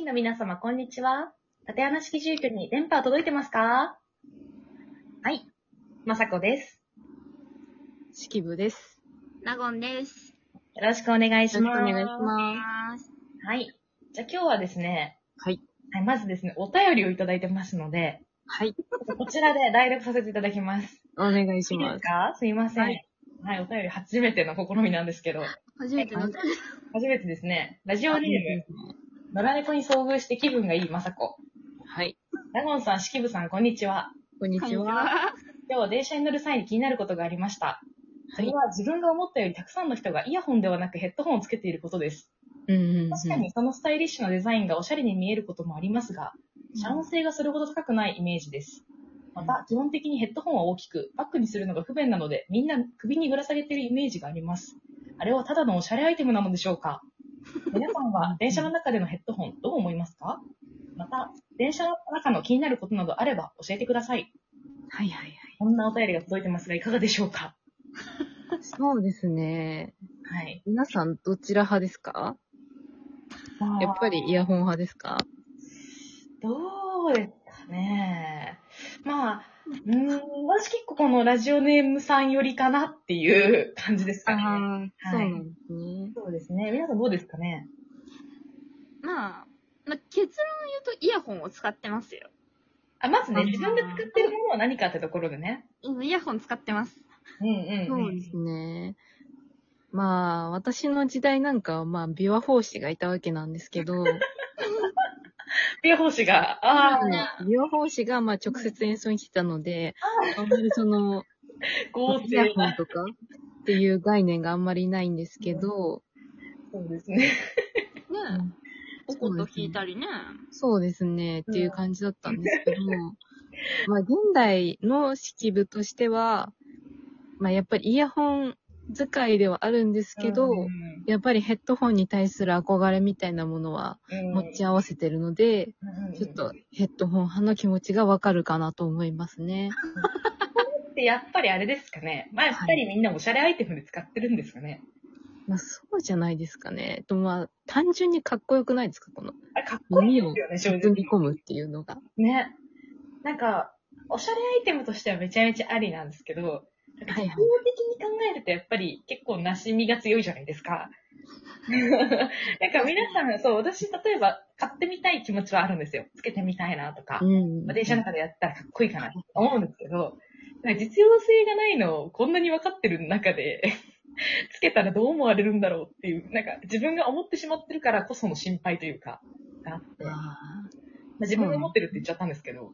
の皆様、こんにちは。立山式住居に電波は届いてますか？はい。まさこです。 式部です。 納言です。 よろしくお願いします。 よろしくお願いします。 はい。じゃあ今日はですね、 はい。 はい、まずですね、お便りをいただいてますので、 はい。 こちらで代読させていただきます。 お願いしいいでます。 すか？すいません。 ははい、お便り初めての試みなんですけど、 初めての、 初めてですね、ラジオネーム、野良猫に遭遇して気分がいいまさこ。 はい。 納言さん、式部さん、こんにちは。 こんにちは。 今日は電車に乗る際に気になることがありました。それは自分が思ったよりたくさんの人がイヤホンではなくヘッドホンをつけていることです。確かにそのスタイリッシュなデザインがおしゃれに見えることもありますが、遮音性がそれほど高くないイメージです。また、基本的にヘッドホンは大きく、バッグにするのが不便なので、みんな首にぶら下げているイメージがあります。あれはただのおしゃれアイテムなのでしょうか？皆さんは電車の中でのヘッドホンどう思いますか？また、電車の中の気になることなどあれば教えてください。 はいはいはい。 こんなお便りが届いてますが、いかがでしょうか？ そうですね。 はい。 皆さんどちら派ですか？やっぱりイヤホン派ですか？ どうですかね。まあ、私結構このラジオネームさんよりかなっていう感じですかね。 そうなんですね。 そうですね。皆さんどうですかね。 まあ、結論言うとイヤホンを使ってますよ。 まずね、自分で使ってるものは何かってところでね。 イヤホン使ってます。 そうですね。まあ、私の時代なんかは、まあ、琵琶法師がいたわけなんですけど、 琵琶法師が、 琵琶法師が、まあ、直接演奏に来たので、あんまりその、イヤホンとかっていう概念があんまりないんですけど、 そうですね。 ねお琴弾いたりね。 そうですね、っていう感じだったんですけど、まあ、現代の式部としては、まあ、やっぱりイヤホン使いではあるんですけど、やっぱりヘッドホンに対する憧れみたいなものは持ち合わせてるので、ちょっとヘッドホン派の気持ちがわかるかなと思いますね。 でやっぱりあれですかね。まあ、やっぱりみんなおしゃれアイテムで使ってるんですかね。 まあ、そうじゃないですかね。まあ、単純にかっこよくないですか、この。 かっこいいですよね、 包み込むっていうのが。 ね。なんか、おしゃれアイテムとしてはめちゃめちゃありなんですけど、実用的に考えるとやっぱり結構なしみが強いじゃないですか。なんか皆さん、そう、私例えば買ってみたい気持ちはあるんですよ。つけてみたいなとか、電車の中でやったらかっこいいかなと思うんですけど、実用性がないのをこんなに分かってる中で、つけたらどう思われるんだろうっていう、なんか自分が思ってしまってるからこその心配というか、があって、自分が思ってるって言っちゃったんですけど、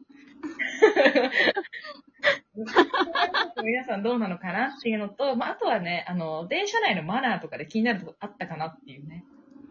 皆さんどうなのかなっていうのと、まあ、あとはね、電車内のマナーとかで気になるとこあったかなっていうね。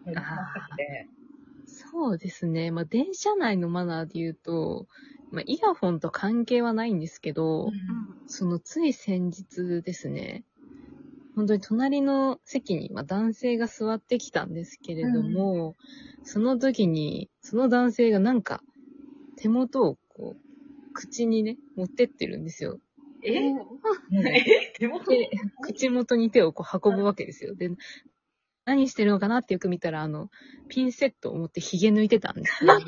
そうですね。まあ、電車内のマナーで言うと、まあ、イヤホンと関係はないんですけど、そのつい先日ですね、本当に隣の席に、男性が座ってきたんですけれども、その時に、その男性がなんか、手元をこう、口にね、持ってってるんですよ。 手元口元に手をこう運ぶわけですよ。で、何してるのかなってよく見たら、ピンセットを持って髭抜いてたんですね。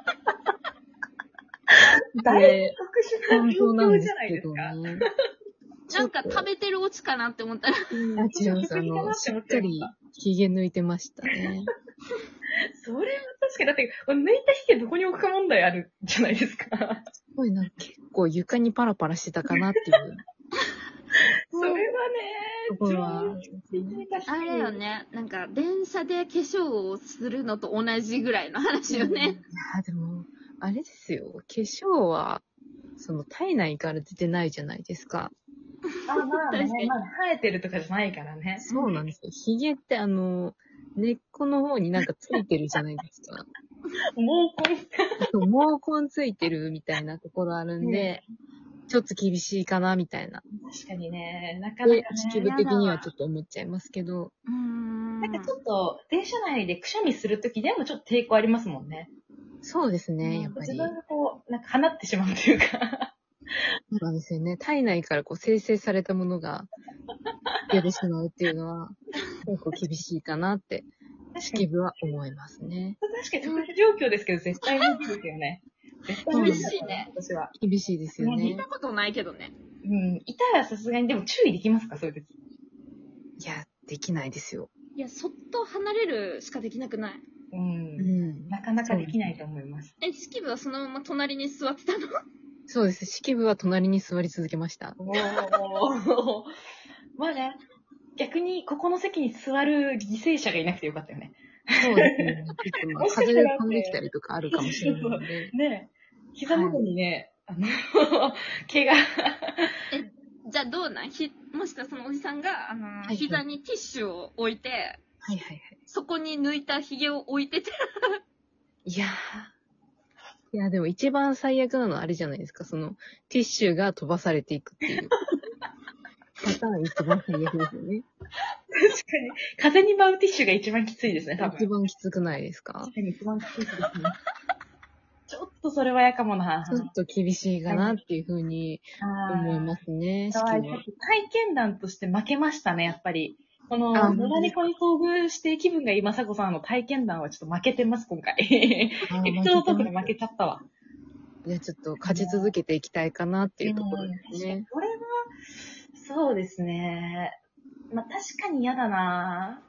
大特殊な状況じゃないですか。 なんか食べてるオチかなって思ったら。 違う、しっかり髭抜いてましたね。 それは確かに、だって、抜いた髭どこに置くか問題あるじゃないですか。 すごいな、結構床にパラパラしてたかなっていう。 それはね、 あれよね、なんか電車で化粧をするのと同じぐらいの話よね。 いや、でも、あれですよ、化粧は、体内から出てないじゃないですか。 まあね、生えてるとかじゃないからね。 そうなんですよ。髭って根っこの方になんかついてるじゃないですか。毛根ついてるみたいなところあるんで、ちょっと厳しいかなみたいな。 確かにね、なかなかね。 式部的にはちょっと思っちゃいますけど。 なんかちょっと、電車内でくしゃみするときでもちょっと抵抗ありますもんね。 そうですね、やっぱり。 自分がこう、なんか放ってしまうというか。 そうなんですよね。体内からこう生成されたものが出てしまうっていうのは、結構厳しいかなって。 式部は思いますね。 確かに特殊状況ですけど、絶対無理ですよね。絶対無理だと思う私は。 厳しいですよね見た。ことないけどね。 うん。いたらさすがに、でも注意できますかそういう時。 いや、できないですよ。 いや、そっと離れるしかできなくない？ なかなかできないと思います。 式部はそのまま隣に座ってたの？ そうです。式部は隣に座り続けました。 おー。まあね、逆にここの席に座る犠牲者がいなくてよかったよね。 そうですね。ちょっとまあ風で飛んできたりとかあるかもしれないので。 ね膝元にね、毛が。 じゃあどうなん？もしかそのおじさんが、 い膝にティッシュを置いて、 はいはいはい。 そこに抜いた髭を置いてて。 いや、でも一番最悪なのはあれじゃないですか。その、ティッシュが飛ばされていくっていう。パターン一番最悪ですよね。 確かに。風に舞うティッシュが一番きついですね、多分。 一番きつくないですか？ 確かに一番きついですね。ちょっとそれは嫌かもな。 ちょっと厳しいかなっていうふうに思いますね、式は。 体験談として負けましたね、やっぱり。この、 あ野良猫に遭遇して気分がいいまさこさんの体験談はちょっと負けてます、今回。エピソードトークで負けちゃったわ。 いや、ちょっと勝ち続けていきたいかなっていうところですね。 これは、そうですね。まあ、確かに嫌だな。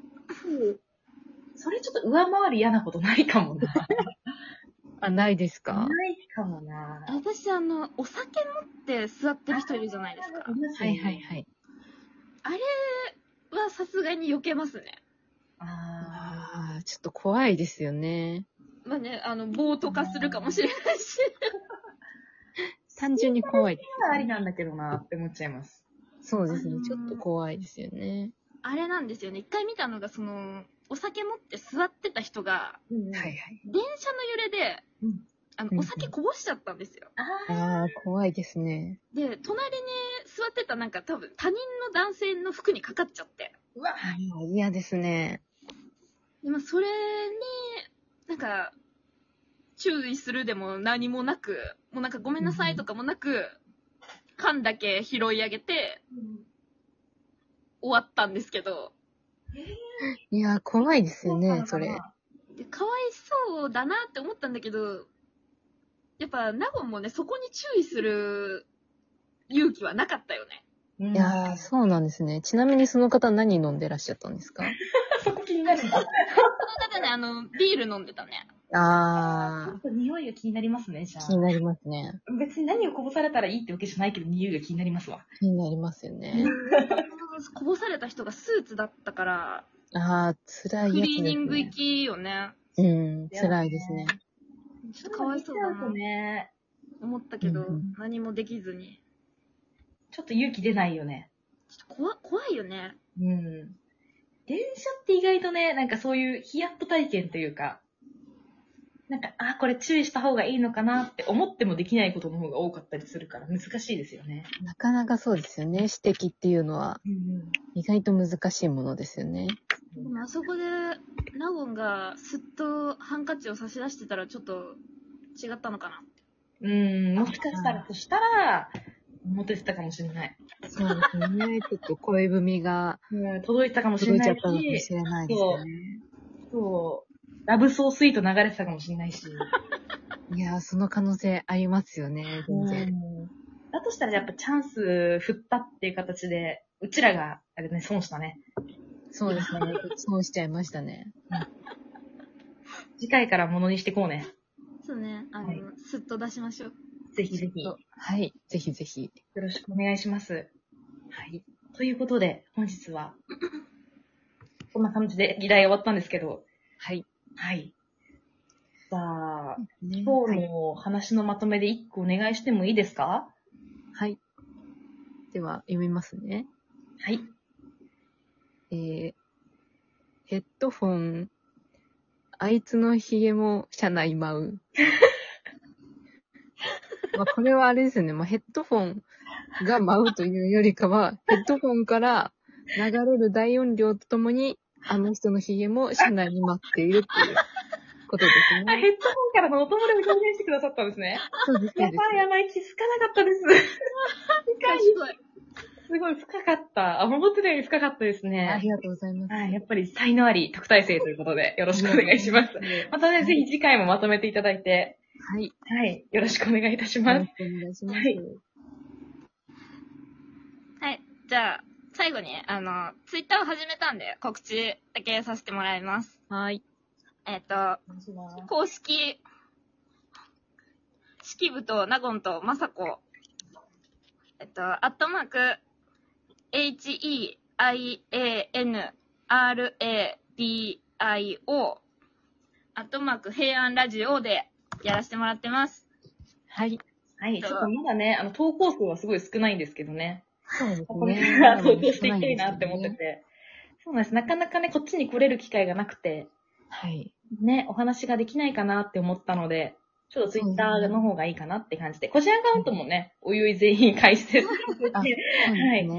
それちょっと上回る嫌なことないかもな。 あ、ないですか？ ないかもな。 私、お酒持って座ってる人いるじゃないですか。 はいはいはい。 あれはさすがに避けますね。 ああ、ちょっと怖いですよね。 まあね、暴徒化するかもしれないし。 単純に怖い。 ありなんだけどなって思っちゃいます。 そうですね。ちょっと怖いですよね。 あれなんですよね。一回見たのが、お酒持って座ってた人が、 はいはい。 電車の揺れで、 うんお酒こぼしちゃったんですよ。 ああ、怖いですね。 で、隣に座ってたなんか多分他人の男性の服にかかっちゃって。 うわ、 嫌ですね。 でもそれに、なんか、注意するでも何もなく、もうなんかごめんなさいとかもなく、缶だけ拾い上げて、終わったんですけど。 いや、怖いですよね、それ。 でかわいそうだなって思ったんだけど、やっぱ、ナゴンもね、そこに注意する勇気はなかったよね。 いやー、そうなんですね。ちなみにその方何飲んでらっしゃったんですか？ そこ気になる。 その方ね、ビール飲んでたね。 あー、 匂いが気になりますね、じゃあ。 気になりますね。 別に何をこぼされたらいいってわけじゃないけど、匂いが気になりますわ。 気になりますよね。 こぼされた人がスーツだったから、 あー、辛いやつですね。 クリーニング行きよね。 うん、辛いですね。 ちょっとかわいそうだなね。 思ったけど、 うん何もできずに。 ちょっと勇気出ないよね。 ちょっと怖いよね。 うん。電車って意外とね、なんかそういうヒヤッと体験というか、なんか、これ注意した方がいいのかなって思ってもできないことの方が多かったりするから難しいですよね。 なかなかそうですよね。指摘っていうのは意外と難しいものですよね。 でもあそこで、ナゴンがすっとハンカチを差し出してたらちょっと違ったのかな。 もしかしたら、そしたら、モテてたかもしれない。 そうですね。ちょっと恋文が届いたかもしれないし。 届いちゃったのかもしれないですよね。 そう。ラブソースイート流れてたかもしれないし。 いやー、その可能性ありますよね、全然。 だとしたらやっぱチャンス振ったっていう形で、うちらが、あれね、損したね。 そうですね。損しちゃいましたね。 次回からものにしてこうね。 そうね、すっと出しましょう。 ぜひぜひ。 はい、ぜひぜひ。 よろしくお願いします。はい。ということで、本日は、こんな感じで議題終わったんですけど、 はい。 はい。さあ、 ね、 今日の話のまとめで一個お願いしてもいいですか？ はい。では、読みますね。 はい。 ヘッドフォン、あいつのヒゲも車内舞う。まあ、これはあれですよね。まあ、ヘッドフォンが舞うというよりかは、ヘッドフォンから流れる大音量とともに、あの人のヒゲも車内に舞っているっていうことですね。 ヘッドホンからの音漏れを表現してくださったんですね。 そうです。 やばい、気づかなかったです。 賢い。 すごい深かった。思ってたより深かったですね。 ありがとうございます。 はい。やっぱり才能あり特待生ということで、よろしくお願いします。またね、ぜひ次回もまとめていただいて。 はい。 はい。よろしくお願いいたしよます。 ろしくお願いします。 はい。じゃあ、最後に、ツイッターを始めたんで、告知だけさせてもらいます。 はい。 公式、式部と納言とまさこ、アットマーク、HEIANRADIO、アットマーク、平安ラジオでやらせてもらってます。 はい。 はい。ちょっとまだね、投稿数はすごい少ないんですけどね。 そうですね。 これから投稿していきたいなって思ってて。そうなんです。なかなかね、こっちに来れる機会がなくて。 はい。 ね、お話ができないかなって思ったので、ちょっとツイッターの方がいいかなって感じで、個人アカウントもね、おいおい全員開設して、はい、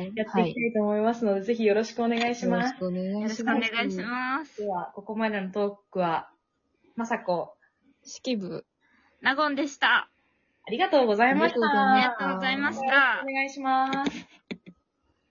やっていきたいと思いますので、ぜひよろしくお願いします。 よろしくお願いします。 よろしくお願いします。 では、ここまでのトークは、まさこ、 式部、 納言でした。 ありがとうございました。 ありがとうございました。 お願いします。